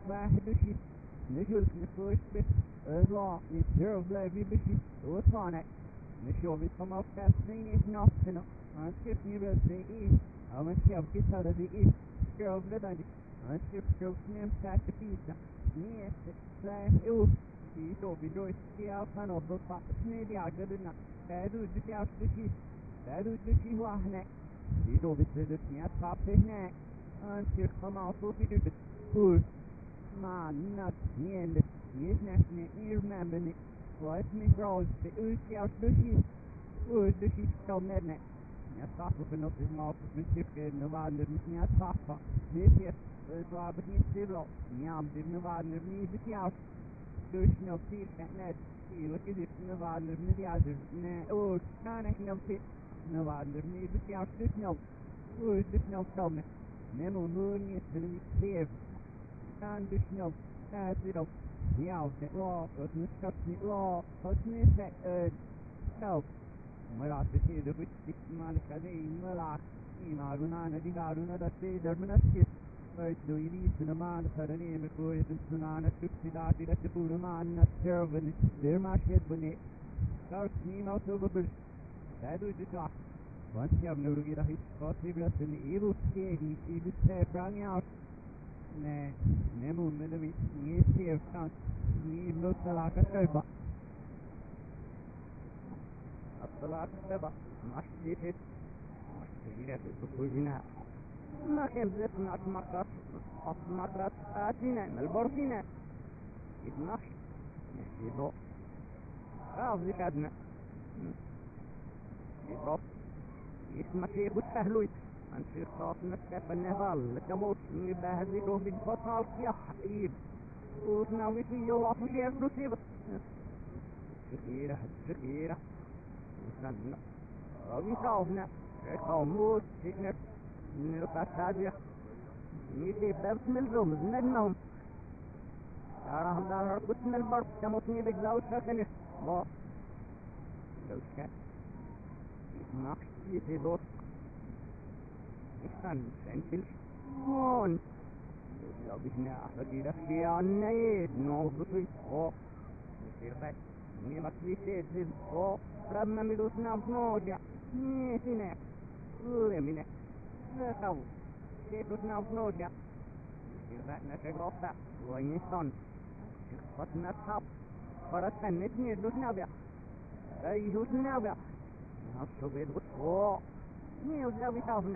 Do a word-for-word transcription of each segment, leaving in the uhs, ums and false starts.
واحد وشي نشوف نفوش بس الله يتجرب لا في بشي وصانع نشوف يطمع كاسين نفسنا نشوف نبسي إيه أو نشوف كسر ذي إيه شوف لدني نشوف شوف نمسك فيسا نيس سايو يشوف يدوي سياف أنا بطلع سنيدي عجبنا هادو دشي دشي هادو دشي واحنا يشوف يصير سنيات صعب هنا نشوف طمع صوفي دبس كل ما نات نيل يسنحني يرمبني واسمي روز بأوسي أو دشي ودشي كومنا يصعب في نص الموت من شفك النوال من يصعب نسيت صعب يصيروا نعم دي النوال من بتياس دوش نفسي كانت في وكذا النوال من يعزف أو كان إحنا في النوال من بتياس دوش نو ودوش نو كومنا نمو نوني سلمي كيف كان دوش نو كاسيرو ياو تقرأ وتنسكتني قرأ وتنسك نو مرات تشيد بتشتك مالك هذي ملعك إيما رنانا دي قارونا دستي درمنا سكت فايتلو يليس نمان خرني مكوية السنانة تكسي داتي لتبور معنا السيرفن دير ما شد بني دارك نيما وصوب برش تادو جتاع وانت يا ابن رغي رهي قاسي برسل إيبو سكيهي إيبو سيبراني عوش نه نمو منوي نيسي افكان نيبلو سلاكة سيبا الصلاة السبع مشيت مشيت بكوجنا ما كان زفنا أتمرت أتمرت آتينا البرسينا يتناش يسيبو راف ذكادنا يبرف يسمكي بسهلوي أنت خاف نسكت النهال لتموت يبهزلو بالبطال يا حبيب وتناوي في يوم في الرسيب شكيرة شكيرة وسنة ربي خوفنا خوموت سكنت نلقى سادية نيدي بسم الرمز نجمهم تراهم دار قسم البرق تموتني بجلاو سكنت با لو كان نقشي في دوت إحسان سنتل هون لو بينا أحد في عني نوضي أو يصير بس نيمك بيسيد في أو ربنا ملوسنا بنوجع نيسنا لمنا نسو سيدنا بنوجع يصير بس نشغلتا وينسان شخصتنا الحب فرسنا نتني دوسنا بيا أي دوسنا بيا نصو بيد وصفو نيوزا بيتافنا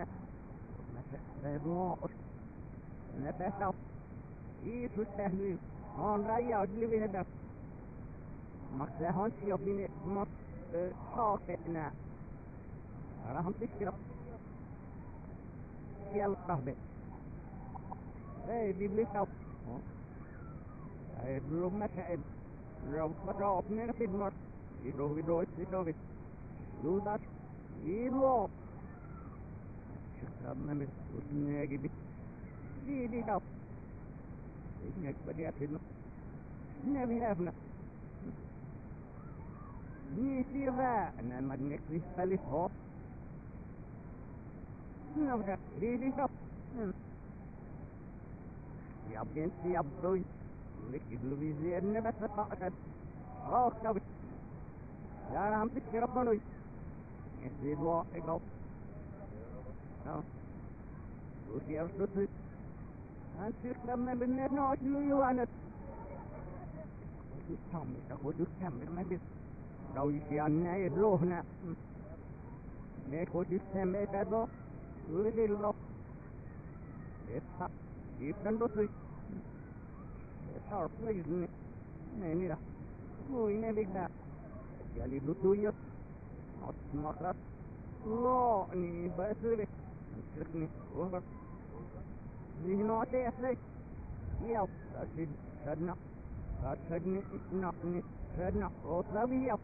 نسخ نتسو يسو التهليل هون رأي أجلي بهدف مقصهون سيوبيني مط شافتنا راهم تشكرا سيال قهبة اي بيبلي سو اي بلو مسائل لو فترة ابنين في المر يدو يدو يدو يدو داش يدو شكرا من وسناجي بي دي دي دو إنك بدي أفهم نبي أفهم يصير ذا أنا ما نكفي خليف هو نبغى دي دي شوف يا بنت يا بروي لك يدلو بيزير نبت بتاعك روح شوف يا رام تشرب منوي يصير واحد أو أو وشير شوف أنت لما بنت نوش لو يوانت تام تقول تام ما بس لو يشيلنا يروحنا ما يخش السماء كذا ولد الله يفتح يفتح بطري يفتح بطري نيني لا هو ينبي ده يالي بطوية أسمعت لا ني بسرعة سرقني وهر نهنا تأثير ياو تأثير شدنا تأثيرني نحني شدنا وصابي ياو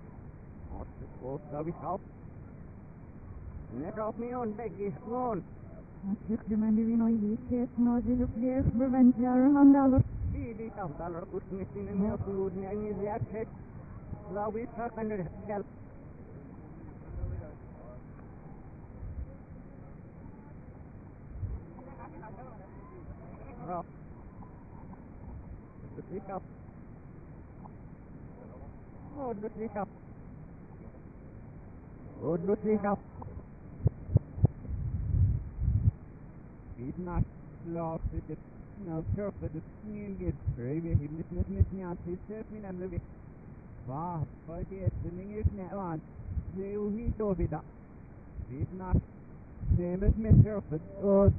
وصابي شاف نشاف ميون بيجي هون أستخدم الدين ويجيس نازل فليس ببنجار هندالر في دي شاف دالر كسمة سنين يقولون يعني زيادة شيء لو بيتفرق عن الرجال Sicher. Oh, du sicher. Oh, du sicher. He's not lost at the no turf at the skin gets crazy. He missed miss miss me on his surfing and living. Wow, but yes, the thing is not on. So he told it up. He's not same as Miss Surface. Oh,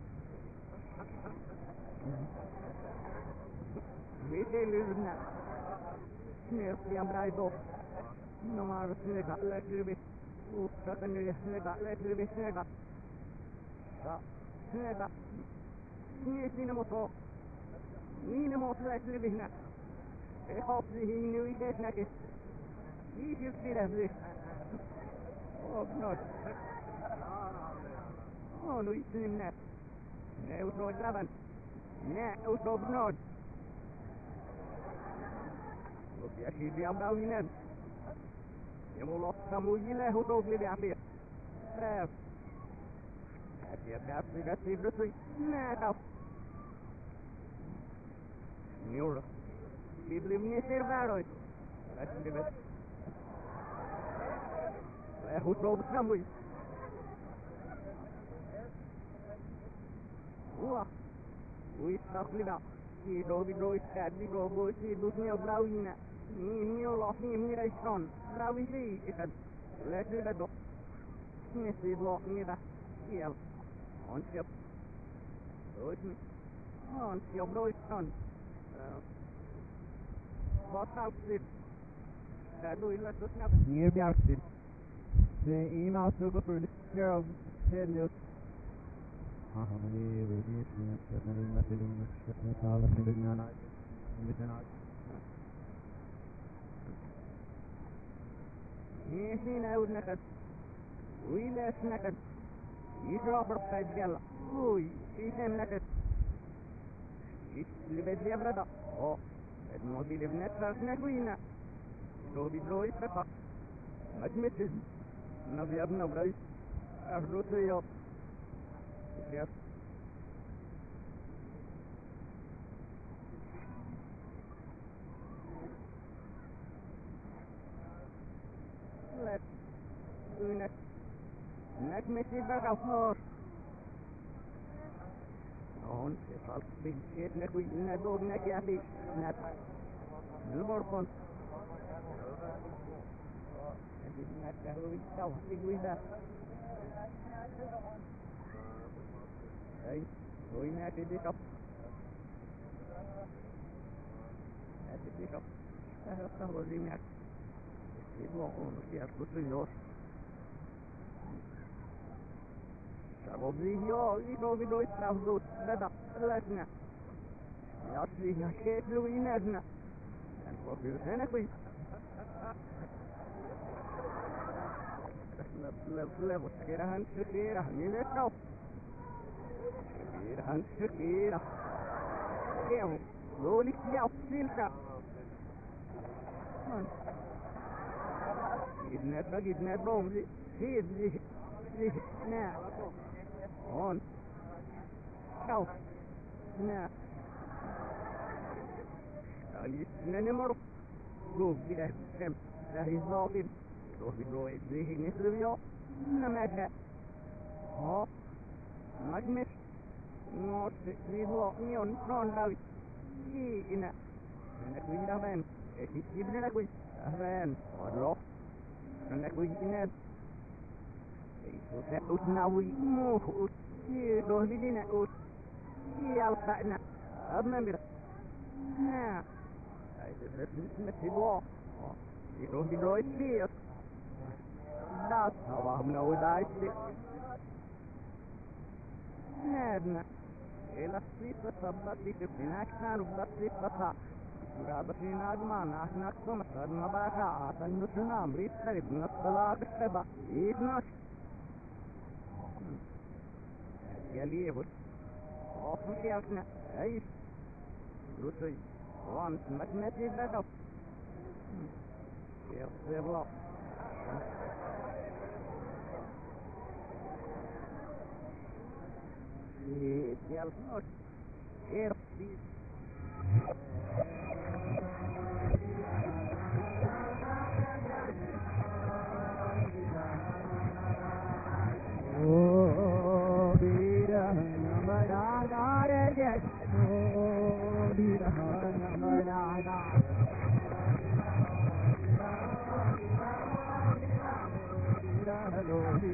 we say listen now. Sniff the umbrella. No more snigger, let's live it. Oh, suddenly snigger, let's live it, snigger. Snigger. Sniff in the motor. In the motor, let's live it now. I hope he knew he did not. He should see that this. Oh, God. Oh, no, he's in that. There was no eleven. Now, it was no blood. Okay, I see the umbrella in it. You will lost some of you who don't live out here. There. That's your best, we got to the three. Now, Neuro. People live near the valley. Let's live it. Who drove the tramway? Wow. We stuck it up. He drove it, drove it, sad, we drove it, he was near Browina. Me, me, lost him, me, I son. Browy, he, it had. Let's live it up. Yes, he lost me, that. Here. On ship. Oh, it's me. On ship, bro, it's son. What's outside? That do it, let's just have it. Near the outside. The email to the first girl said no. Yes, I would not have. We left naked. You drop her five gala. Oh, she's him naked. She's lived the brother. Oh, it must be living at first Naguina. So be blow it pepper. But Missus No, we have no right. I've got to help. Yes. Let's do next. Next message back out more. On the false big shit, neck we neck dog neck yappy. Snap. No more fun. Not that we saw, big we that. Hey, we not did it up. That's it up. That's how we met. It won't on the air, put in yours. So we know, we know, we know it's now good. Let up, let now. Jag ser att det är i näsna. Den får ut energi. Level, get a hand to get a hand in it now. Get a hand to get a hand. Slowly, yeah, silka. It's not bug, it's not wrong. See it, see it, see it. Now. On. Out. Now. No more. Go, get a him. That is all it. So we go at the ignis of your. No matter. Oh. Not miss. Not we walk me on front of it. See in a. And that we have an. If it's given that way. A van. Or lock. And that we in a. So that was now we move. Here, don't be in it. Here, I'll fight now. I remember. Now. I said, let's see walk. You don't be right here. That's how I know that I see. Nedna. Ela slipa sabati ke pinaksan ubati pata. Gabati nagmana naksom sadna baka atan nusnam rittarib nasbala kshaba. Idnas. Yaliyevut. Often kiyasna. Ais. Rusui. Once magnetic back up. Yes, they're lost. Yes, yes, not. Here, please.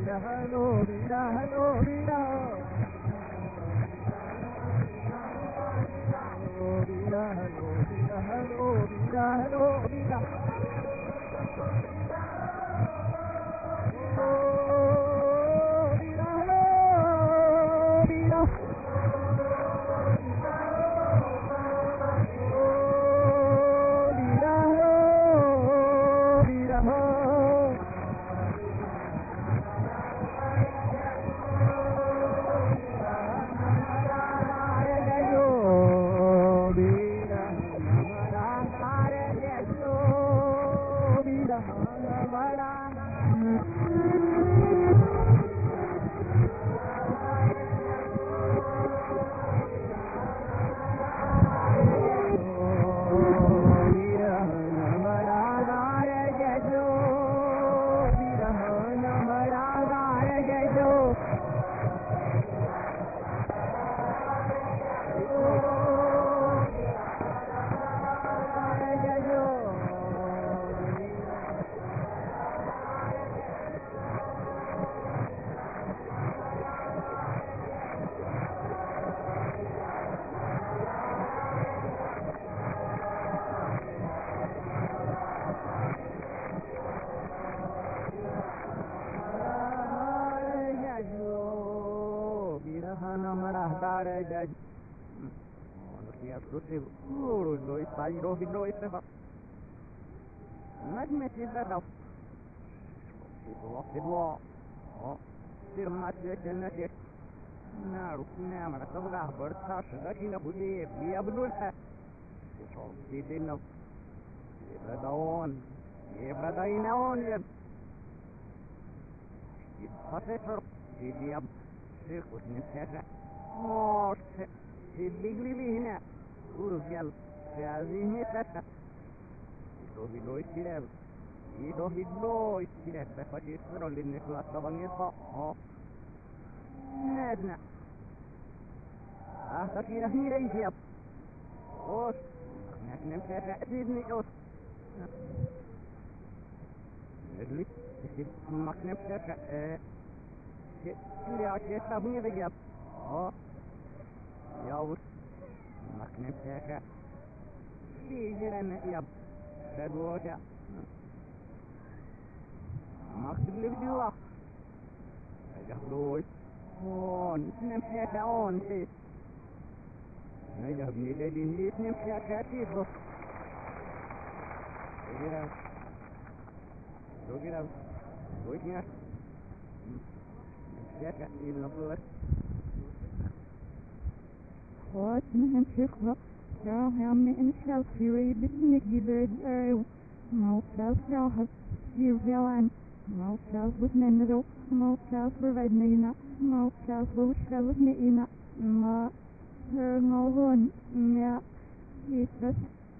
What man shikwa, shall ham in shall fury bisnick gibbered earl, no self shall have, you villain, no self with menado, no self for red nina, no self with shall with nina, ma, her no one, mea, Jesus.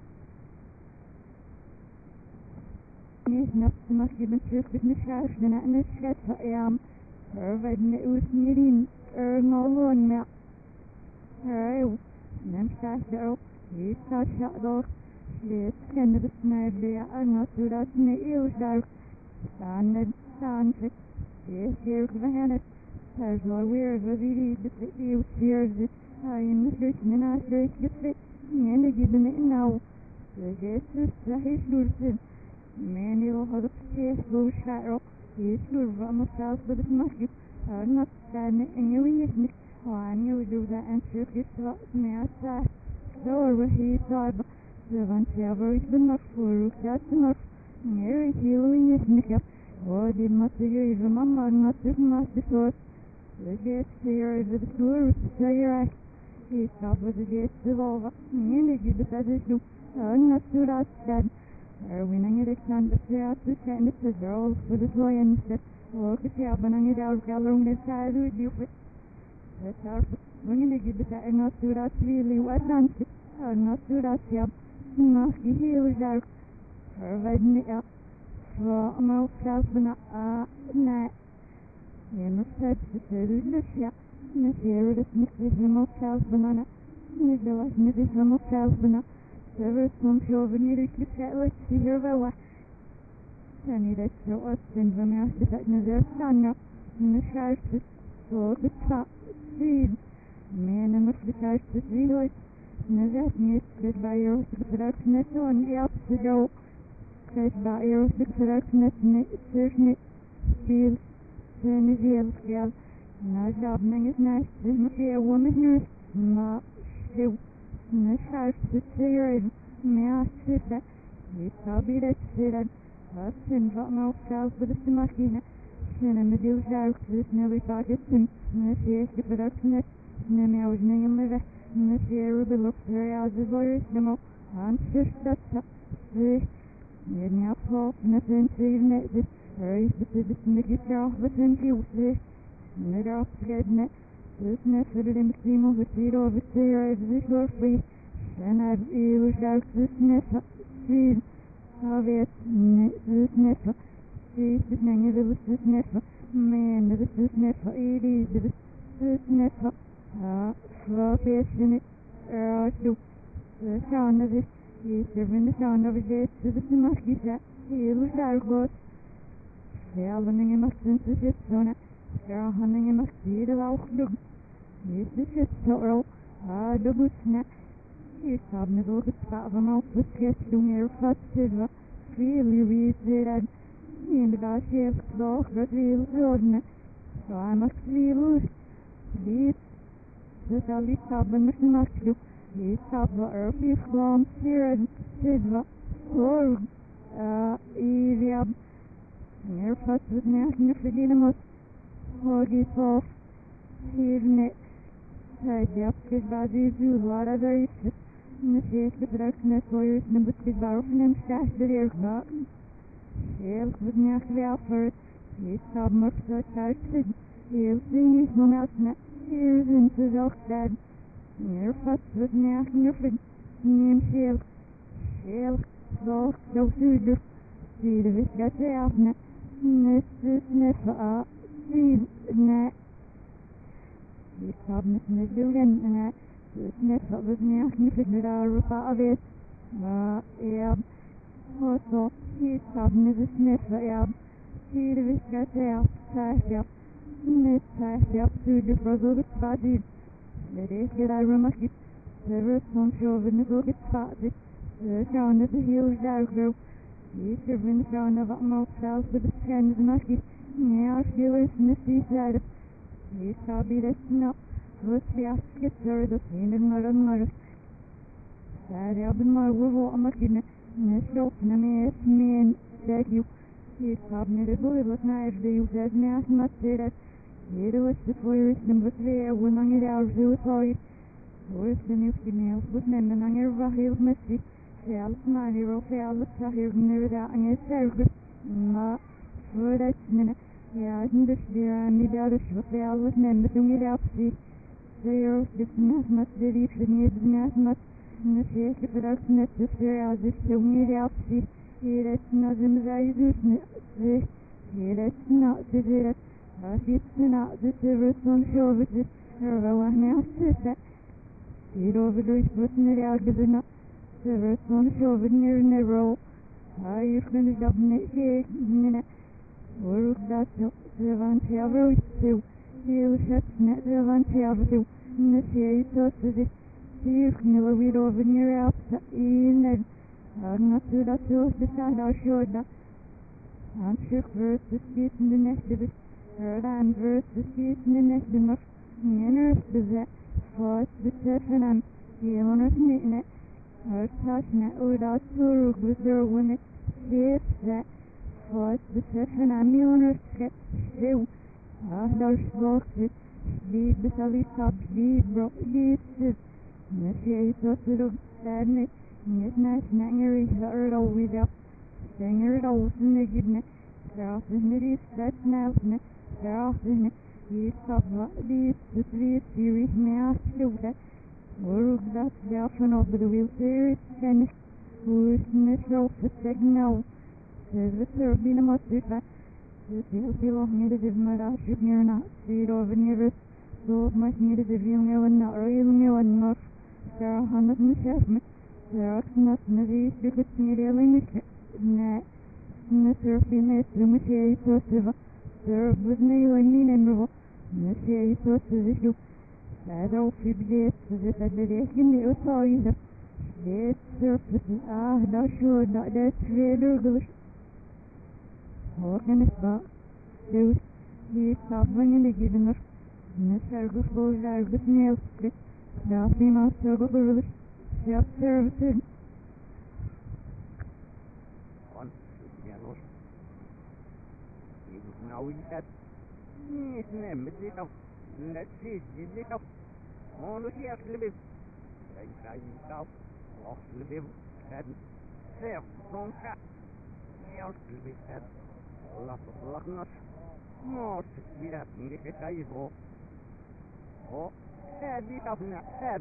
Is not so much given to with the shash than at the shed I am, her red news needing, er no one mea. Hey, nem shadow, he's a shadow. She's kind of a snare, I'm not to that nails dark. Standard, standard, she's here for the hand. There's no weird with the that you hears it. I am the church and I break the fit, and I give it now. The Jesus, the his lucid. Man, you'll have a face blue shadow. He's good from myself with his musket. I'm not standing in your evening. One you do that and shook his thoughts me outside. So where he thought the one silver is the enough for that's enough. Mary healing is nick. Oh, did not hear even mamma not this much before. The guest here is the tour say right. He stopped with the guest of over. And he did the position. I'm not sure that's dead. When I get Alexander out to send it to girls for the toy and said, walk it up and I get out gathering the side with you. That's our when you give it and not to that really what done it. I'm not to that job. Not he was out. Providing it up. For myself and a night. You must have to say this shop. Miss here is Missus Myself banana. Miss the last Missus Myself banana. Sever some chauvineer to set with your villa. Penny that's so us in the master that never stand up. مش عارفة صوت الطاق سيد مانا مش بتعرفة سيدوي نجاتني كتبايرو سكتراك نتون يابسدو كتبايرو سكتراك نتني سيرني سيل سيني زيل خيال نجاب نجت ناس المكي ومهنس ما شو مش عارفة سيرين ما عارفة يصابي لتسيرن هاتسن فأنا وفشال بدسماكينة سنة مديو جاوك سنة بفاقتن نسيش بفرقنت نمي عوجني يمره نسيرو بلوكسري عزيز ويسلمو عن شرطة سيش يدني أفضل نسين سير نقدس رئيس بسيدس نجي شاف بسنكي وسيش ندعف جدنا سيسنا سبري مكسيمو بسيرو بسيرو بزيش ورفي شنا بإيلو جاوك سيسنا سير Havet sniffa, she's nanny the sniffa, man the sniffa, it is the sniffa, ah, flash in it, ah, so the sound of it, he's serving the sound of it to the Smakisa, he was our god. Selling him a sense of his son, Sarah hunting him a seed of our dog. This is his sorrow, ah, the good snap. He's having a look at the mouth with sketch to near fast silver. Really reason in the last year's clock, but real road. So I must be loose. These, the Sally Sabin must not do. These Sabba early from Sierra Silver, or, uh, easy up. Near fast with national freedom, or this off. Here's net. Side up, his body, do what other is. Nasies bedruikende voiers en beschikbaar van hem staat de leerkracht. Heel goed nagewerkt wordt. Hier staat maar zo thuis. Heel zin is nog uit net. Hier zijn ze zo gedaan. Meer vast wordt nagewerkt. Neem heel. Heel zo zo zuidig. Zie de wist dat hij af net. Net is net van. Zie net. Hier staat met net doen en sniffa was nagewerkt daar op het. Maar ja, also hier staat net de sniffa ja. Hier de wist dat hij af thuis ja. Net thuis ja, zuidig was ook het vader. Dat is gedaan remakje. De rust van schoven is ook het vader. De zoon is heel zuiver. Hier serven de zoon wat maar zelfs de beschermde makje. Ja, veel is net die zijde. Hier staat bij de snap. Wat fiast getur de vinden maar een maar. Daar hebben maar we maar kunnen. Net zo naar mij mijn zeg je. Hier staat net de boel wat naar de je zegt naast maar zegt. Hier was de voor is nummer twee wanneer je al zo zou. Hoe is de nieuwste mail goed met een ander wat heel messy. Zelfs maar hier ook alles zag hier nu daar aan je server. Maar voor dat net. Ja, ik moet weer aan die daar is wat alles met de doen je optie. Zeer de naast de liefde niet naast de zeker gebruikt net de zeer als ik zo niet optie. Hier is na de zij dus niet. Hier is na de zeer. Als je na de zeer van show is er wel een naast. Hier over de is niet uitgezien. Zeer van show is neer in de rol. Hij is kunnen dat niet zien. Hoor dat zo. Ze van heel zo. Heel het net de van heel zo. Net je zo ze hier knallen weer over neer op in en aan het dat zo de staat show dat aan zich versus dit in de next bit er dan versus dit in de next nog neer bezet voor de seven en die onus niet net er staat net hoe dat zo goed er wanneer dit dat voor de seven en die onus get zo ah daar is het die besalit op die bro die is net je zo zo dat niet niet net nanger is er al without Sanger al in de gidne zelfs in de is dat nou net zelfs in die stap die is de series meer zo dat hoe dat zelf van op de wheel series en hoe is net zo vertek nou ze er binnen maar dit dus heel veel meer de maar als je meer na zie over meer zo maar meer de veel meer en nou heel meer en nog daar honderd en zes met daar knap net is de goed meer alleen nee net er binnen is de moet je zo served with meaning and rule. Nesse isso se هذا وفي بداية بداية كني أصايد بداية surface آه لا شو لا ده trader قلش هو كان اسمه دوس هي صابون اللي جبنا نسرق فلوس نسرق نيل لا في ما سرق قلش self service on pianos you know that is nem it up let's see it up on the here live I say out off live and self from cat self live that lot of luckness more we have to get it go oh head it up now head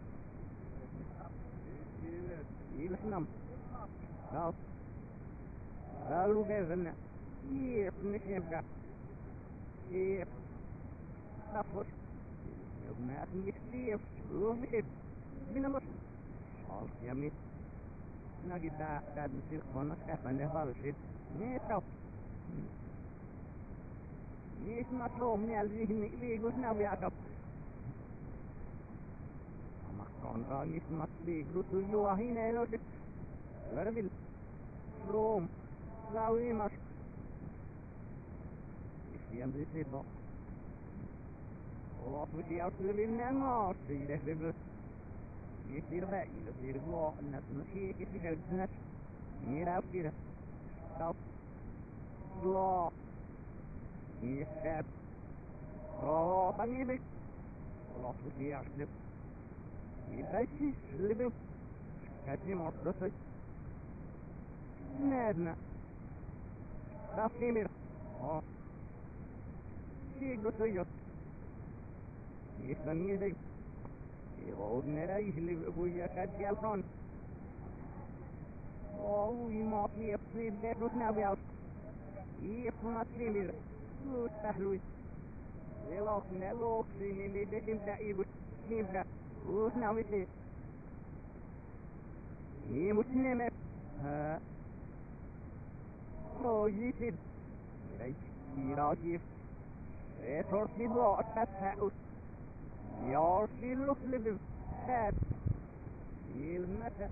يلحنم خلاص قالوا بيزنا كيف نشبع كيف نفر ما نكتيف ومشب بنمر خلاص يا ميت نجد قاعد نصير خونة كيف نهبل شيء نيتو نيت مطلوب من الذهن اللي قلنا ويعقب Konrad Matli Grutu Joachim Elode Verbil Rom Lauimas Siempre se do Och vi ser skulle vinna mat i det vi vi ser väg det ser bra när man ser det i helgen ni där uppe så bra ni är bra familj och vi ser det يبقى اللي هاتي مرتفع نادنا رافيمير اه شيء قصير يسمي ذي يقعد نلاقيه اللي ابويا كاد يالفون اوه ما في يصيب بيتوس نابيال يسمى سيمير وتحلوي يلاق نلوك سيني اللي دكم دائبو سيمبا وسنا ويسي هي مسلمة ها هو يسير يريد يراجف يسور في ضوء تفاؤل يارسي اللفل بفاد يلمسة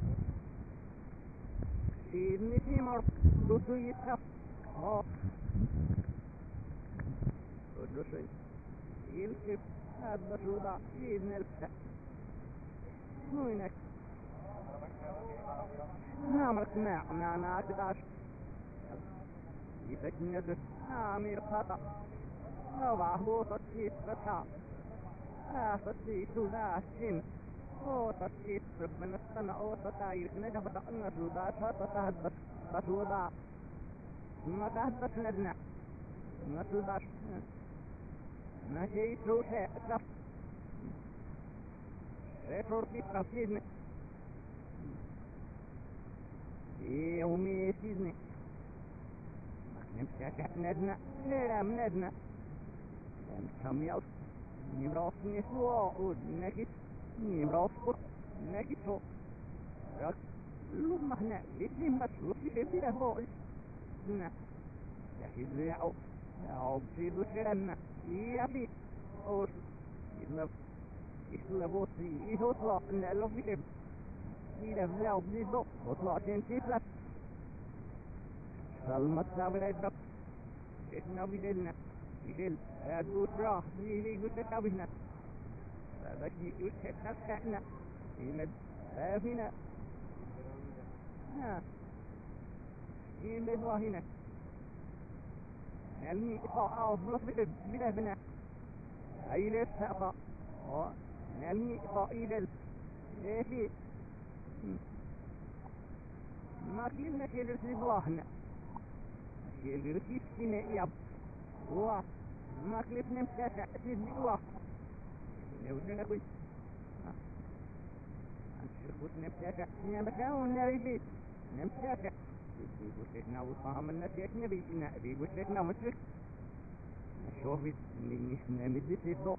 سيدني في مرض دوتو يتخف ها كله شيء يلكف هذا الوضع سيدنا الفتح وينك نامرك معنا أنا أقداش يفكني يدرس نامير خطأ نوضع هو تسكيت فتح آه تسكيت لا شن هو تسكيت من السنة أو تتاير نجا فتقنا سوداش هذا تهدس بسودا ما تهدس ندنا ما سوداش ما شيء سوشة أتلف ريتور في تفسيرنا يومي سيدني نمسك ندنا لا ندنا كم يوم نمراس نسوا ونكت نمراس بط نكتو رك لما هنا لسه بس لسه في هواي نا يا هذي أو أو بسيبو سلنا يبي أو يلا يلا بوسي يطلع نلو بيهم إذا فلو بيزو وطلع تنتي فلس سلمت سابر الدب إحنا بدلنا بدل أدوس راح بيجي قلت تابينا هذا شيء قلت تسكتنا يمد فينا ها يمد واهنا علمي إطاعة بلس بدل بدل بنا أي ليس هذا علمي إطاعة إيه في ما كنا كيرس نبلاهنا كيرس يسكنا ياب الله ما كلفنا مسافة أسيد الله نودنا كوي نشربوت نمسافة نمسافة نريبي نمسافة بيقولتنا وفهم الناس نبي بيقولتنا مشرك نشوف نحن مدي سيدو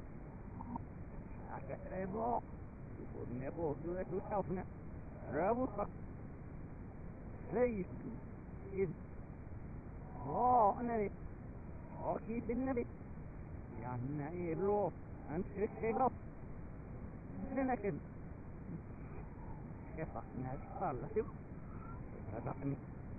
عشان رضا يفوتنا بوضوء وشوفنا رابطة سيد إذ ها أنا أكيد بالنبي يعني إيه روح أنت شغف لكن كيف ناس قال شوف هذا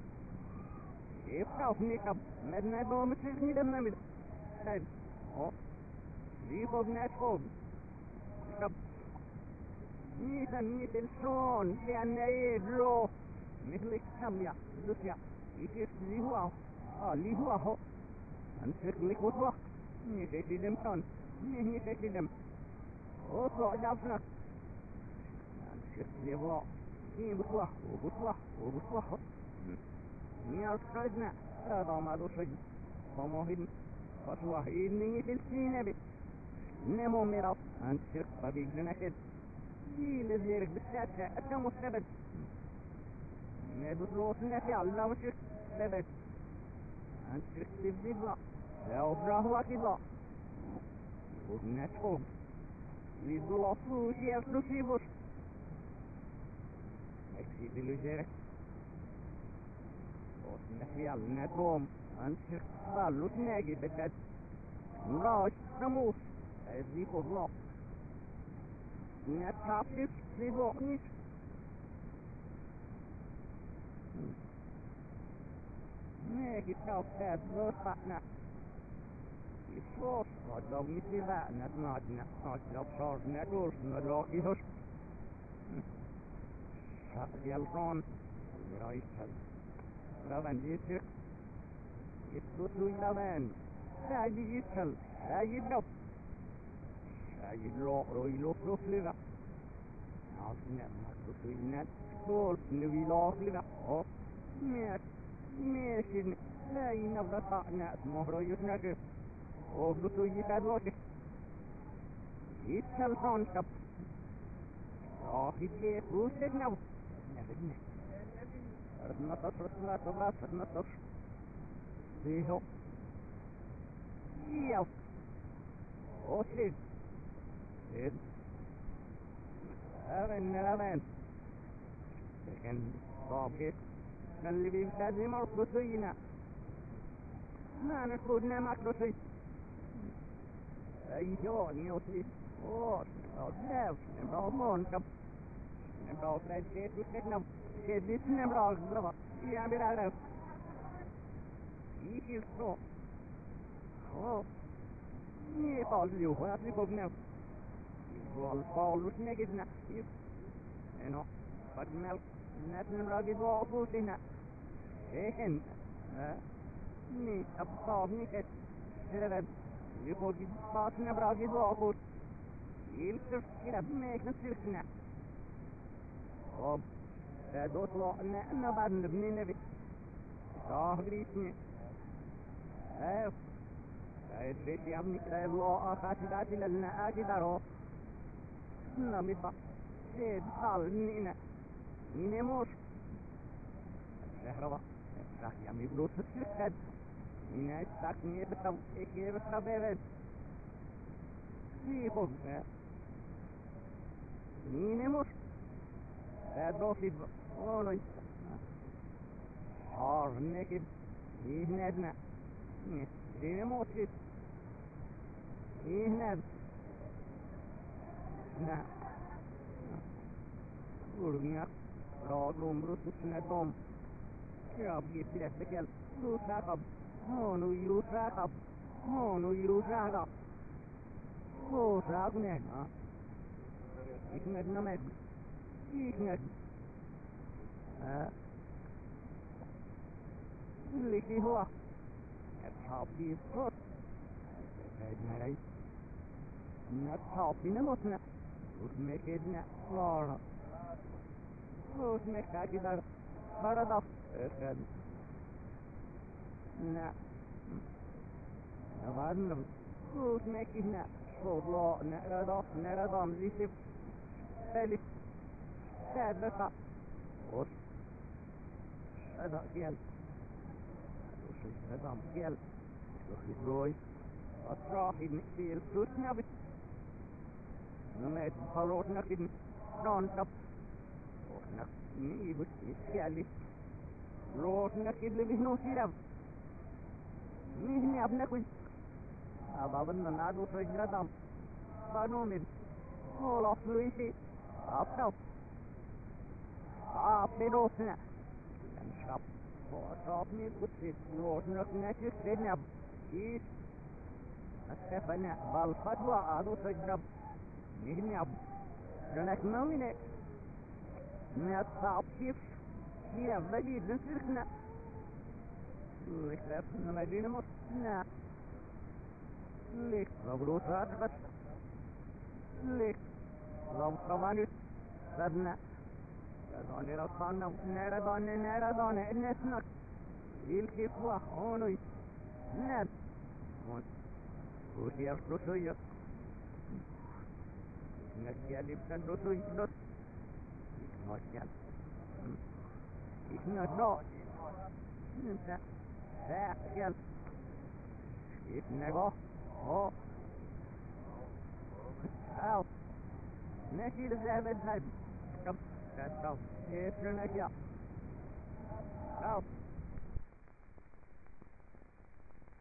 يفرحني كم مدنا دوم تشغني دمنا مد هاي أو يفوق ناس فوق كم نيسان نيسان شون لأن يدرو مثل كمية دوسيا يصير لي هو آه لي هو هو أنت لي هو نيسان لي شون نيسان لي أو صعد أفنك أنت لي هو ني بطلع وبطلع وبطلع نيار خرجنا هذا ما له شيء فمهن فصوه إني في السنة بي نمو ميراف أنت شرق طبيق لنكد جيل زيرك بالساتة أتم السبت نبت روسنا في الله وشرق سبت أنت شرق تبدي الله لو براه كذا وبنات فوق يزلوا فوشي يفلو في بوش أكسيد اللي زيرك نحيا لناتهم أنت خالو تناجي بدأت نراش نموس أزيك الله نتعطف لبوغنيش ناجي تاوكاد بوصحنا يصوص ودو مثل ذا نتنادنا نتلو بشار ندوش ندوكي هش شاقي الرون رايش هل لبن يسر يسلسل لبن ساجي يسهل ساجي لو ساجي لو روي لو فلوف لبا عاصنا مكتوسو ينات كول نوي لوف لبا او ميك ميشن لا ينبغى طعنا مهرو يسنك او فلوسو يكادوك يسهل هون كب راحي ليه فلوسك نو نبدنا نطش رسمة طبعا نطش فيه يو أوشيد إد أمن أمن لكن طابق اللي بيمتازي مرقصينا ما نفودنا مكروسي أي جون يوسي أوش نبراو نبراو مونكب نبراو فلاد كيت وكتنو كيت بيس نبراو زبا يا بلالو يكيل سو أوه ني قال ليو هاتي بوبنو يقول قالوش نجدنا يب إنه قد ملك الناس نمراقي ضعفوتنا إيهن ني أبطاب نكت سرد يقول باس نمراقي ضعفوت يلتف كده بميك نسلسنا رب دوت وقنا أنا بعد نبني نبي شاه بريسني أيوه شاید بيتي عمي كده الله آخاتي داتي للنا آتي دارو نمي با سيد حال نينا نينا موش الزهرة راح يعمي بلوس السلسل نينا استاكني بتو اكي بتبيرد سيخوك نينا موش هادو في بولوي حار نكد يهندنا نينا موشي يهند نعم Urnia, radom, rutusne dom. Krabgi plättekel, rusakab, honu rusakab, honu rusakab. Rusakne, ha? Ikmed named, ikmed. Ha? Liki hua. Et hapi fot. Et nej. Net hapi nemotne. Utmekedne, lara. روز مكاكي دار بردف اشد نا نغادن روز مكي نا صوضلا نردف نردام زيسف فالف سادلتا وش ادا كيال وش ادام كيال وش روي اطراحي نكتيل سوسنا بس نميت بخلوتنا كدن نانتب ني بس يسكالي روح نكيد اللي بهنو سيراب مهني أبنكوي أبابن نادو سجردم بانومين هولا فلويشي أبتو أبدوسنا شاب وشابني بسيط نوتنك نكس دنيا إيش أستفنى بالفتوى أدو سجرب مهني أب جنك نوميني نتصاب كيف هي بدي نسرقنا لك مدينة مصنع لك غبروسات بس لك غب كمان سرنا رضاني رضانا نرداني نرداني نسنك الكفوة هوني نر هون وشي الرسوية نسيا لبسن رسوية نس نسيا إحنا نوع انت ساكل إحنا هو أو نشيل الذهب الذهب كم كم إحنا نشيل أو